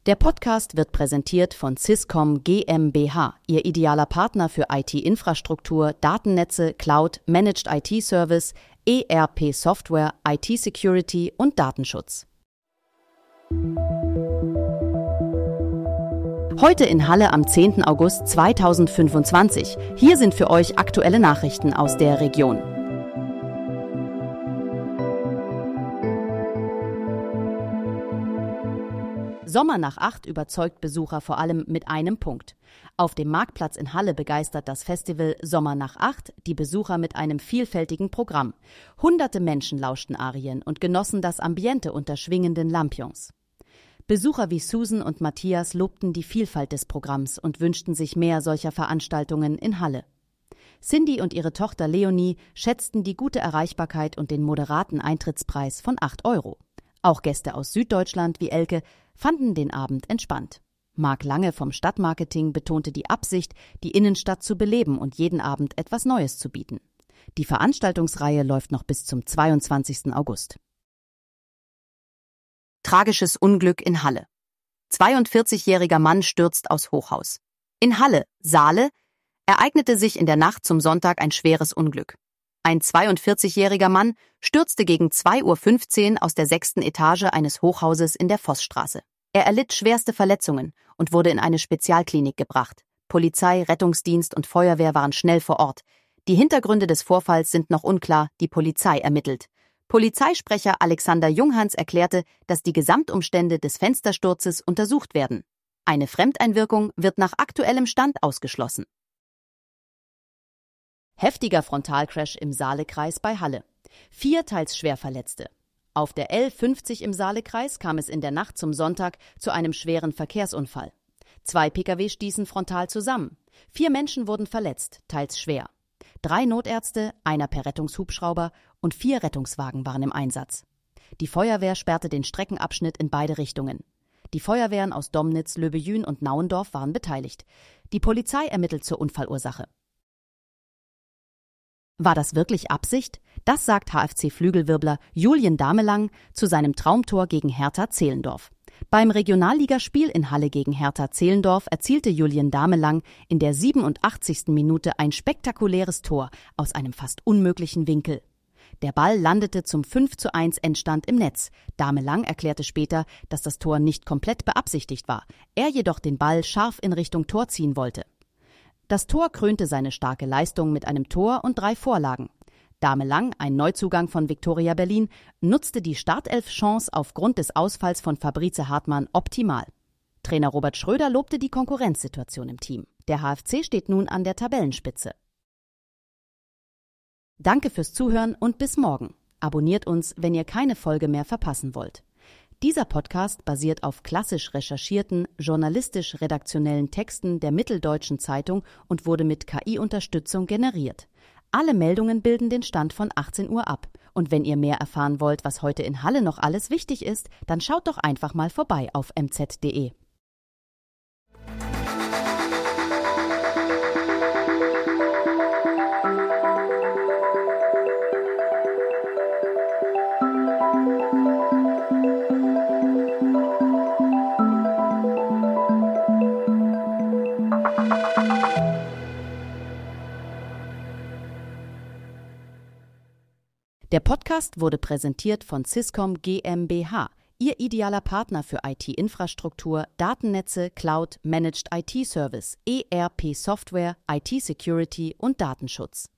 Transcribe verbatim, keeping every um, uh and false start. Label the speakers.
Speaker 1: Der Podcast wird präsentiert von Swisscom GmbH, Ihr idealer Partner für I T-Infrastruktur, Datennetze, Cloud, Managed I T-Service, E R P-Software, I T-Security und Datenschutz. Heute in Halle am zehnten August zweitausendfünfundzwanzig. Hier sind für euch aktuelle Nachrichten aus der Region. Sommer nach acht überzeugt Besucher vor allem mit einem Punkt. Auf dem Marktplatz in Halle begeistert das Festival Sommer nach acht die Besucher mit einem vielfältigen Programm. Hunderte Menschen lauschten Arien und genossen das Ambiente unter schwingenden Lampions. Besucher wie Susan und Matthias lobten die Vielfalt des Programms und wünschten sich mehr solcher Veranstaltungen in Halle. Cindy und ihre Tochter Leonie schätzten die gute Erreichbarkeit und den moderaten Eintrittspreis von acht Euro. Auch Gäste aus Süddeutschland wie Elke fanden den Abend entspannt. Marc Lange vom Stadtmarketing betonte die Absicht, die Innenstadt zu beleben und jeden Abend etwas Neues zu bieten. Die Veranstaltungsreihe läuft noch bis zum zweiundzwanzigsten August. Tragisches Unglück in Halle. zweiundvierzigjähriger Mann stürzt aus Hochhaus. In Halle, Saale, ereignete sich in der Nacht zum Sonntag ein schweres Unglück. Ein zweiundvierzigjähriger Mann stürzte gegen zwei Uhr fünfzehn aus der sechsten Etage eines Hochhauses in der Vossstraße. Er erlitt schwerste Verletzungen und wurde in eine Spezialklinik gebracht. Polizei, Rettungsdienst und Feuerwehr waren schnell vor Ort. Die Hintergründe des Vorfalls sind noch unklar, die Polizei ermittelt. Polizeisprecher Alexander Junghans erklärte, dass die Gesamtumstände des Fenstersturzes untersucht werden. Eine Fremdeinwirkung wird nach aktuellem Stand ausgeschlossen. Heftiger Frontalcrash im Saalekreis bei Halle. Vier teils Schwerverletzte. Auf der L fünfzig im Saalekreis kam es in der Nacht zum Sonntag zu einem schweren Verkehrsunfall. Zwei Pkw stießen frontal zusammen. Vier Menschen wurden verletzt, teils schwer. Drei Notärzte, einer per Rettungshubschrauber und vier Rettungswagen waren im Einsatz. Die Feuerwehr sperrte den Streckenabschnitt in beide Richtungen. Die Feuerwehren aus Domnitz, Löbejün und Nauendorf waren beteiligt. Die Polizei ermittelt zur Unfallursache. War das wirklich Absicht? Das sagt H F C-Flügelwirbler Julian Damelang zu seinem Traumtor gegen Hertha Zehlendorf. Beim Regionalligaspiel in Halle gegen Hertha Zehlendorf erzielte Julian Damelang in der siebenundachtzigsten Minute ein spektakuläres Tor aus einem fast unmöglichen Winkel. Der Ball landete zum fünf zu eins Endstand im Netz. Damelang erklärte später, dass das Tor nicht komplett beabsichtigt war, er jedoch den Ball scharf in Richtung Tor ziehen wollte. Das Tor krönte seine starke Leistung mit einem Tor und drei Vorlagen. Damelang, ein Neuzugang von Viktoria Berlin, nutzte die Startelf-Chance aufgrund des Ausfalls von Fabrice Hartmann optimal. Trainer Robert Schröder lobte die Konkurrenzsituation im Team. Der H F C steht nun an der Tabellenspitze. Danke fürs Zuhören und bis morgen. Abonniert uns, wenn ihr keine Folge mehr verpassen wollt. Dieser Podcast basiert auf klassisch recherchierten, journalistisch-redaktionellen Texten der Mitteldeutschen Zeitung und wurde mit K I-Unterstützung generiert. Alle Meldungen bilden den Stand von achtzehn Uhr ab. Und wenn ihr mehr erfahren wollt, was heute in Halle noch alles wichtig ist, dann schaut doch einfach mal vorbei auf m z punkt d e. Der Podcast wurde präsentiert von Swisscom GmbH, Ihr idealer Partner für I T-Infrastruktur, Datennetze, Cloud, Managed I T-Service, E R P-Software, I T-Security und Datenschutz.